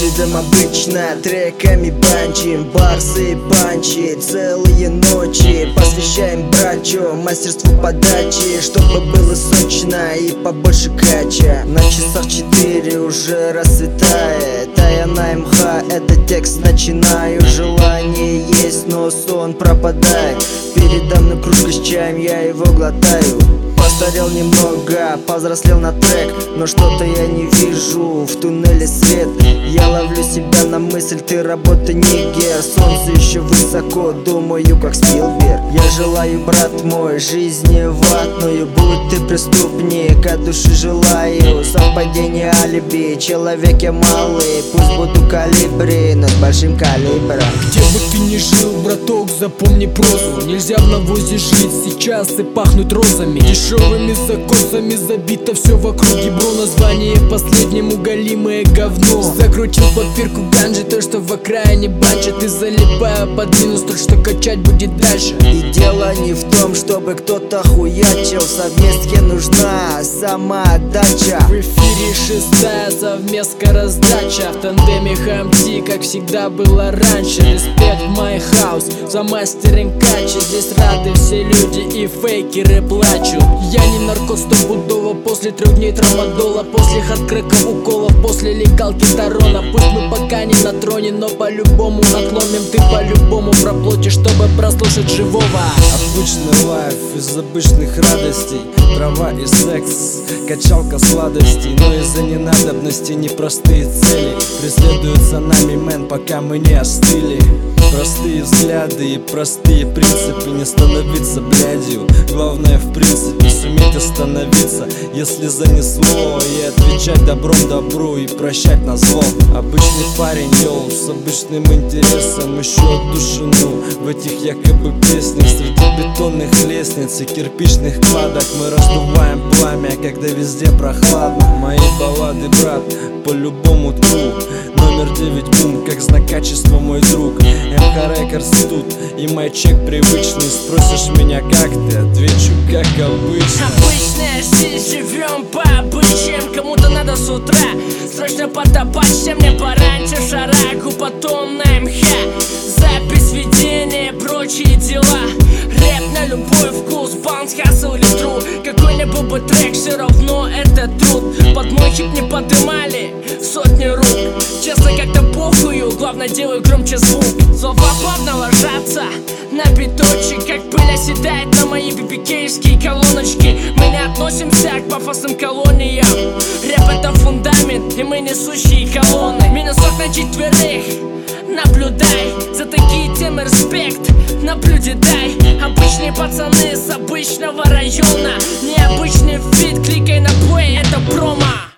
Едем обычно треками банчим, барсы и панчи, целые ночи посвящаем брачу, мастерству подачи, чтобы было сочно и побольше кача. На часах 4 уже расцветает, а я на МХ этот текст начинаю. Желание есть, но сон пропадает. Передо мной кружка с чаем, я его глотаю. Постарел немного, повзрослел на трек, но что-то я не вижу в туннеле свет. Я ловлю себя на мысль, ты работа нигер. Солнце еще высоко, думаю как Спилберг. Я желаю, брат мой, жизни ватную. Будь ты преступник, от души желаю. Совпадение алиби, человек я малый. Пусть буду калибри, но с большим калибром. Где бы ты ни жил, браток, запомни прозу. Нельзя в навозе жить сейчас и пахнуть розами. Дешевыми закосами забито все вокруг ебро. Название последнему голимое говно. Закрутил папирку ганжи, то что в окраине банчит. И залипая под минус, то что качать будет дальше. И дело не в том, чтобы кто-то хуячил. Совместке нужна самоотдача. В эфире 6-я совместка раздача. В тандеме ХМТ, как всегда было раньше. Респект my house за мастеринг качи. Здесь рады все люди и фейкеры плачут. Я не наркот стопудово, после 3 дней трамадола, после хардкрэков уколов, после лекалки Тарона. Пусть мы пока не на троне, но по-любому отломим. Ты по-любому проплатишь, чтобы прослушать живого. Обычный лайф из обычных радостей, трава и секс, качалка сладостей. Но из-за ненадобности непростые цели преследуют за нами, мэн, пока мы не остыли. Простые взгляды и простые принципы, не становиться блядью. Главное в принципе суметь остановиться, если занесло, и отвечать добром добру и прощать на зло. Обычный парень, йоу, с обычным интересом, еще отдушину в этих якобы песнях. Среди бетонных лестниц и кирпичных кладок мы раздуваем пламя, когда везде прохладно. Мои баллады, брат, по-любому true. Номер 9 бум, как знак качества, мой друг. МХ Рекордс тут, и мой чек привычный. Спросишь меня, как ты? Отвечу, как обычно. Обычная жизнь, живем по обычаям. Кому-то надо с утра срочно потопачься. Мне пораньше шарагу, потом на МХ. Запись, ведение, прочие дела. Рэп на любой вкус, баунс, хасл или тру. Какой-нибудь бы трек, все равно это труд. Под мой хип не подымали в сотни рук. Честно, как-то похую, главное делаю громче звук. Слова плавно ложатся на биточек, как пыль оседает на мои бибикейские колоночки. Мы не относимся к пафосным колониям. Рэп это фундамент, и мы несущие колонны. Минусов на 4, наблюдай. За такие темы респект, наблюдай. Обычные пацаны с обычного района. Необычный фит, кликай на плей, это промо.